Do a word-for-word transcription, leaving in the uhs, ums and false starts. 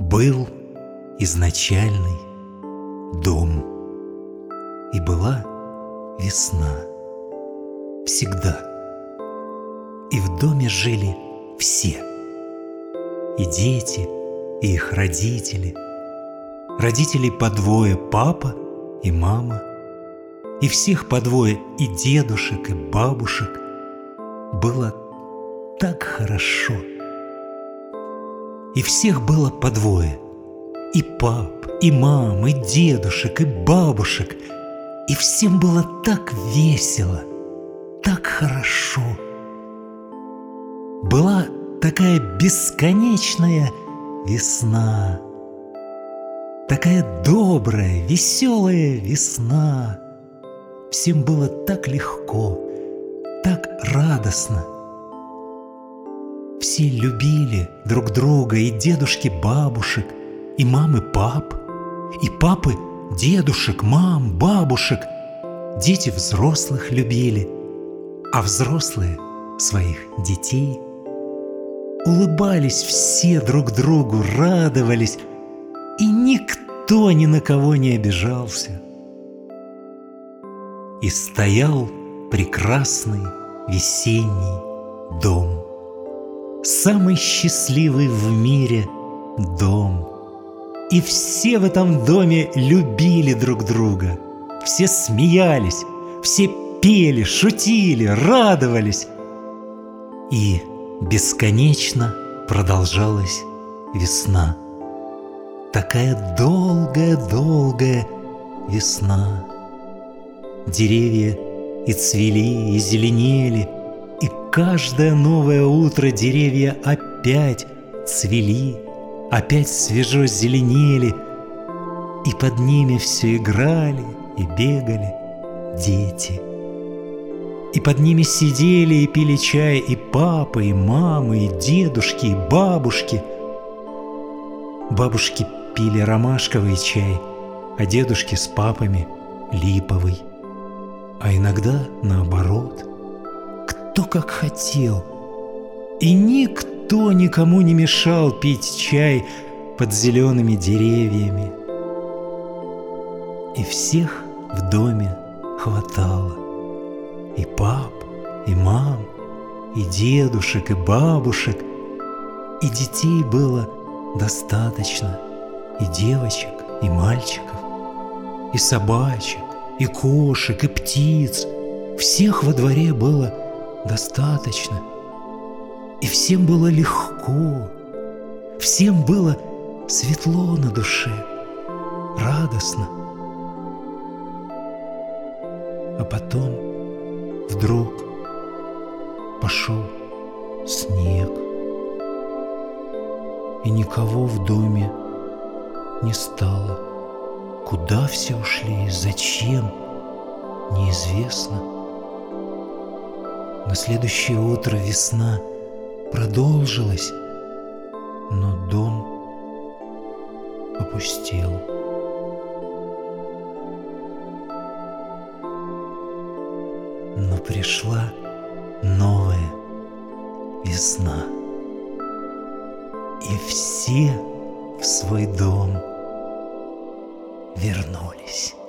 Был изначальный дом, и была весна всегда. И в доме жили все, и дети, и их родители, родителей по двое, папа и мама, и всех по двое, и дедушек, и бабушек. Было так хорошо. И всех было по двое, и пап, и мам, и дедушек, и бабушек. И всем было так весело, так хорошо. Была такая бесконечная весна, такая добрая, веселая весна. Всем было так легко, так радостно. Все любили друг друга, и дедушки бабушек, и мамы пап, и папы дедушек, мам, бабушек. Дети взрослых любили, а взрослые своих детей. Улыбались все друг другу, радовались, и никто ни на кого не обижался. И стоял прекрасный весенний дом, самый счастливый в мире дом. И все в этом доме любили друг друга. Все смеялись, все пели, шутили, радовались. И бесконечно продолжалась весна. Такая долгая-долгая весна. Деревья и цвели, и зеленели, и каждое новое утро деревья опять цвели, опять свежо зеленели, и под ними все играли и бегали дети. И под ними сидели и пили чай и папа, и мама, и дедушки, и бабушки. Бабушки пили ромашковый чай, а дедушки с папами липовый. А иногда наоборот, кто как хотел. И никто никому не мешал пить чай под зелеными деревьями. И всех в доме хватало. И пап, и мам, и дедушек, и бабушек. И детей было достаточно, и девочек, и мальчиков, и собачек, и кошек, и птиц. Всех во дворе было достаточно. И всем было легко, всем было светло на душе, радостно. А потом вдруг пошел снег, и никого в доме не стало. Куда все ушли, зачем, неизвестно. На следующее утро весна продолжилась, но дом опустел. Но пришла новая весна, и все в свой дом вернулись.